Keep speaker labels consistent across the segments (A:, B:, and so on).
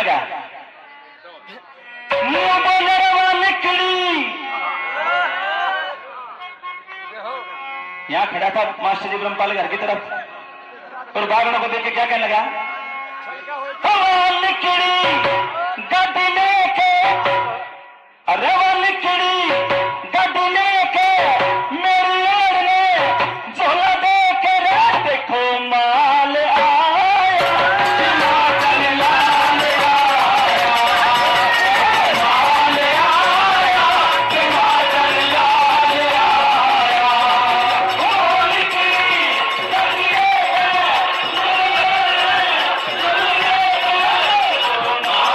A: लगा? मुंह बोले रवा निकली। यहाँ खड़ा था मास्टर जी ब्रह्मपाल घर की तरफ और बागड़ों को देख के क्या कहने लगा? हवा निकली गड्डी लेके, रवा निकली गड्डी लेके, मेरी ओर ने झोला दे के रे देखो माल आया, हिमाचल लाल आया, माल आया, हिमाचल लाल आया। हवा निकली गड्डी लेके,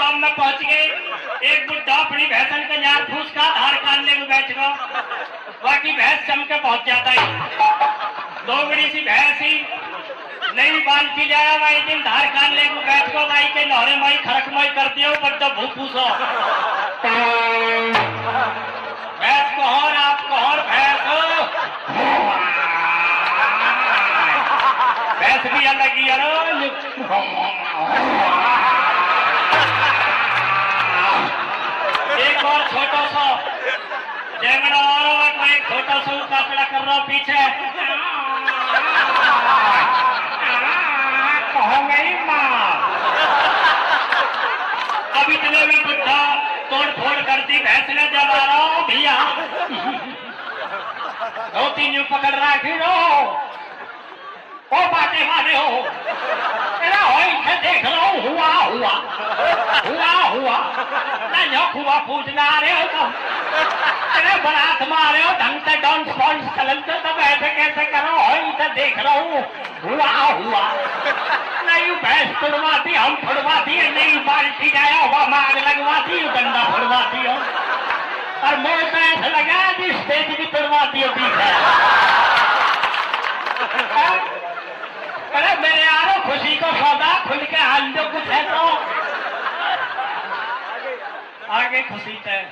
B: गांव में पहुंच गए। एक बुढ़ा अपनी भैंसन के यार फूस का धार काटने में बैठ गया। बाकी भैंस जम के पहुंच जाता है। दो बड़ी सी भैंस ही नई बाल्टी जाया भाई दिन धार काटने को बैठ गो भाई के नहरे माई खरक माई कर दियो बड्डा भूपूसो भैंस को और आप को और भैंस भी अलग ही एक और छोटा सा जंगड़ा और एक छोटा सा काकड़ा कर रहा पीछे कहो गई माँ। अब इतने में बुढ़ा तोड़ फोड़ कर दी भैंस ने जब आ रहा हूँ भैया 2-3 यूं पकड़ रहा फिर ओ बाटे मारे हो तेरा हो इसे देख रहा हूँ हुआ हुआ हुआ हुआ ना हुआ पूछना आ रहे हो तुम तेरे बरात मारे हो ढंग से डांस फॉन्स चलते तब ऐसे कैसे करो हो इसे देख रहा हूँ हुआ हुआ नहीं भैंस फुड़वाती हम फुड़वाती है नहीं बाल्टी जाया हुआ मांग लगवाती हूँ डंडा फुड़वाती हो और मुझे तो ऐसा लगा कि स्टेज की फुड़वाती हो पीछे। अरे मेरे यारो खुशी को सौदा खुल के हाल जो कुछ है तो आगे खुशी है।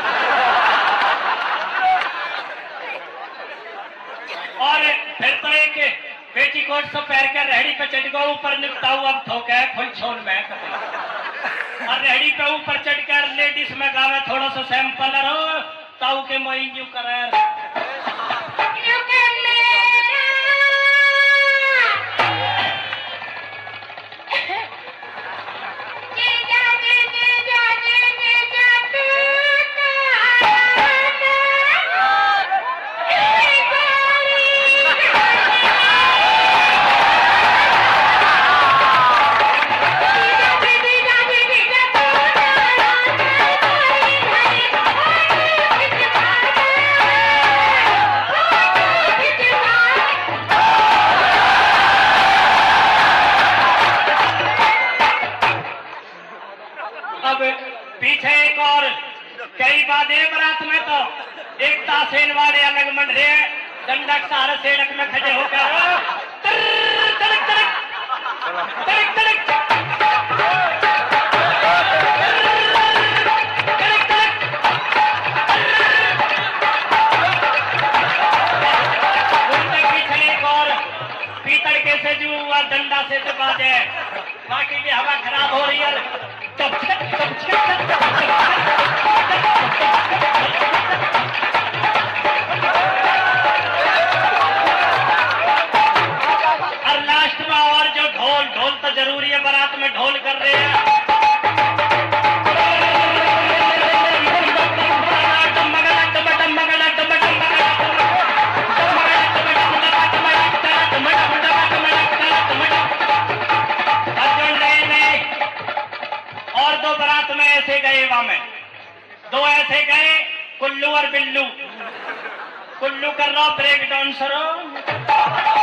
B: और फिर तो एक पेटीकोट से पैर के रेहड़ी पे चढ़ गो ऊपर निपटा हुआ ठोके फुल छोड़ में और रेहड़ी पे ऊपर चढ़ कर लेडीज में गावे थोड़ा सा सैंपल रो ताऊ के मोई न्यू कर पीछे एक और कई बातें बरात में तो एक तासेन वाले अलग मंड रहे दंडक सारे सेड़क में खड़े होकर तड़क तड़क तड़क तड़क पीछे एक और पीतड़ के से जो डंडा से तो बात है बाकी भी हवा खराब हो रही है। और लास्ट में और जो ढोल तो जरूरी है बारात में ढोल कर रहे हैं। और दो बारात में ऐसे गए वहां में दो ऐसे गए कुल्लू और बिल्लू कुल्लू कर रहा ब्रेक डांसर